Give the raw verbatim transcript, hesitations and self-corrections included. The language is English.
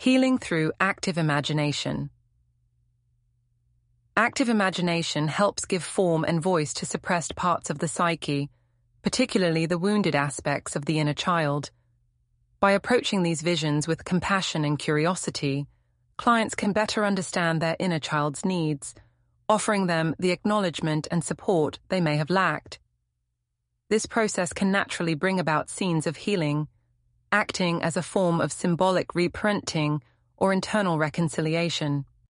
Healing through active imagination. Active imagination helps give form and voice to suppressed parts of the psyche, particularly the wounded aspects of the inner child. By approaching these visions with compassion and curiosity, clients can better understand their inner child's needs, offering them the acknowledgement and support they may have lacked. This process can naturally bring about scenes of healing, acting as a form of symbolic reprinting or internal reconciliation.